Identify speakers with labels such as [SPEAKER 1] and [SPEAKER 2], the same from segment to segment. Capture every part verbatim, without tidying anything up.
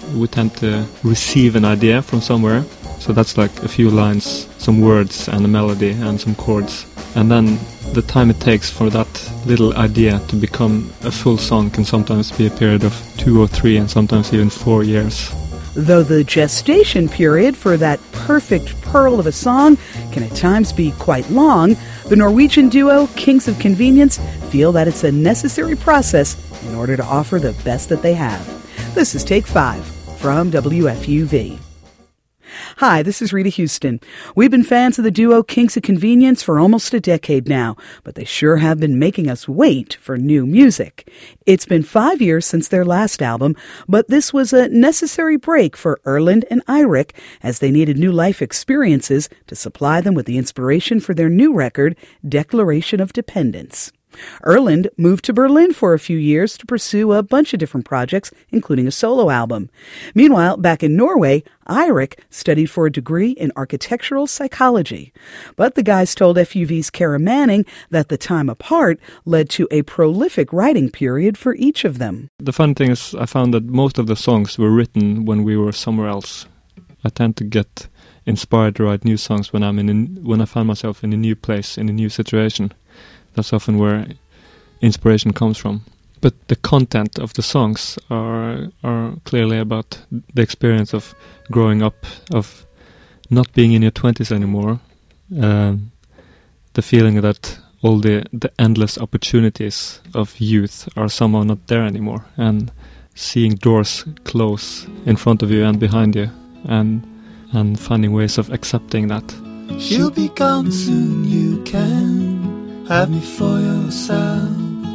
[SPEAKER 1] we tend to receive an idea from somewhere. So that's like a few lines, some words and a melody and some chords. And then the time it takes for that little idea to become a full song can sometimes be a period of two or three and sometimes even four years.
[SPEAKER 2] Though the gestation period for that perfect pearl of a song can at times be quite long, the Norwegian duo Kings of Convenience feel that it's a necessary process in order to offer the best that they have. This is Take Five from W F U V. Hi, this is Rita Houston. We've been fans of the duo Kings of Convenience for almost a decade now, but they sure have been making us wait for new music. It's been five years since their last album, but this was a necessary break for Erlend and Eirik as they needed new life experiences to supply them with the inspiration for their new record, Declaration of Dependence. Erlend moved to Berlin for a few years to pursue a bunch of different projects, including a solo album. Meanwhile, back in Norway, Eirik studied for a degree in architectural psychology. But the guys told F U V's Kara Manning that the time apart led to a prolific writing period for each of them.
[SPEAKER 1] The fun thing is I found that most of the songs were written when we were somewhere else. I tend to get inspired to write new songs when I'm in a, when I find myself in a new place, in a new situation. That's often where inspiration comes from. But the content of the songs are are clearly about the experience of growing up, of not being in your twenties anymore, um, the feeling that all the, the endless opportunities of youth are somehow not there anymore, and seeing doors close in front of you and behind you, and and finding ways of accepting that.
[SPEAKER 3] She'll be gone soon, you can have me for yourself.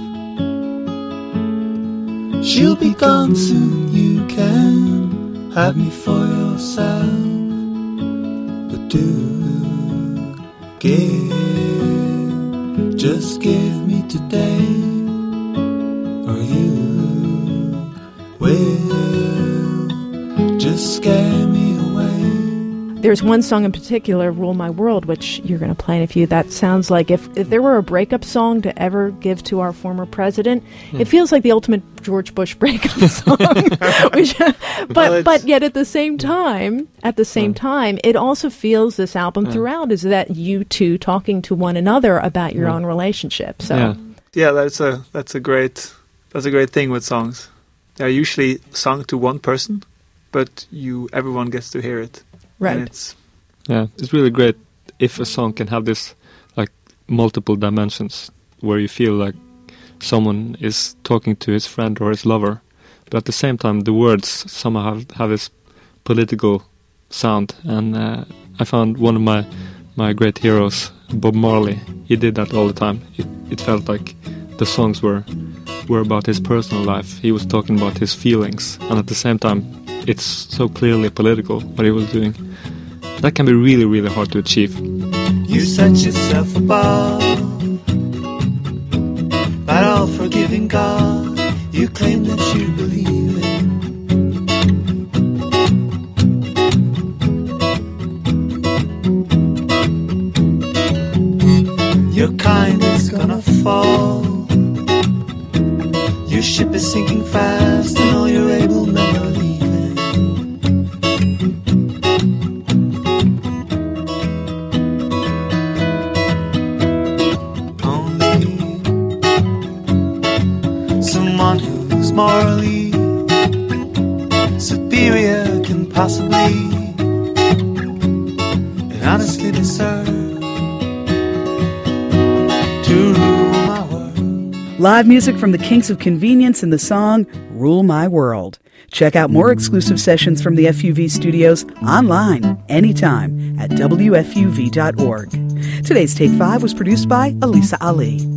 [SPEAKER 3] She'll be gone soon, you can have me for yourself. But do give, just give me today, or you will just scare me away.
[SPEAKER 4] There's one song in particular, Rule My World, which you're going to play in a few. That sounds like if, if there were a breakup song to ever give to our former president, hmm. it feels like the ultimate George Bush breakup song. which, but well, but yet at the same time, at the same hmm. time, it also feels, this album hmm. throughout, is that you two talking to one another about your hmm. own relationship. So
[SPEAKER 5] yeah. yeah, that's a that's a great that's a great thing with songs. They're usually sung to one person, but you everyone gets to hear it.
[SPEAKER 4] Right.
[SPEAKER 5] And it's,
[SPEAKER 1] yeah, it's really great if a song can have this like multiple dimensions where you feel like someone is talking to his friend or his lover, but at the same time the words somehow have, have this political sound. And uh, I found one of my my great heroes, Bob Marley, he did that all the time. It, it felt like the songs were were about his personal life. He was talking about his feelings, and at the same time it's so clearly political what he was doing. That can be really, really hard to achieve.
[SPEAKER 3] You set yourself above that all-forgiving God you claim that you believe in. Your kind is gonna fall. Your ship is sinking fast, and all your able men are leaving. Morally superior can possibly and honestly deserve to rule my world.
[SPEAKER 2] Live music from the Kings of Convenience in the song Rule My World. Check out more exclusive sessions from the F U V studios online anytime at W F U V dot org. Today's Take Five was produced by Elisa Ali.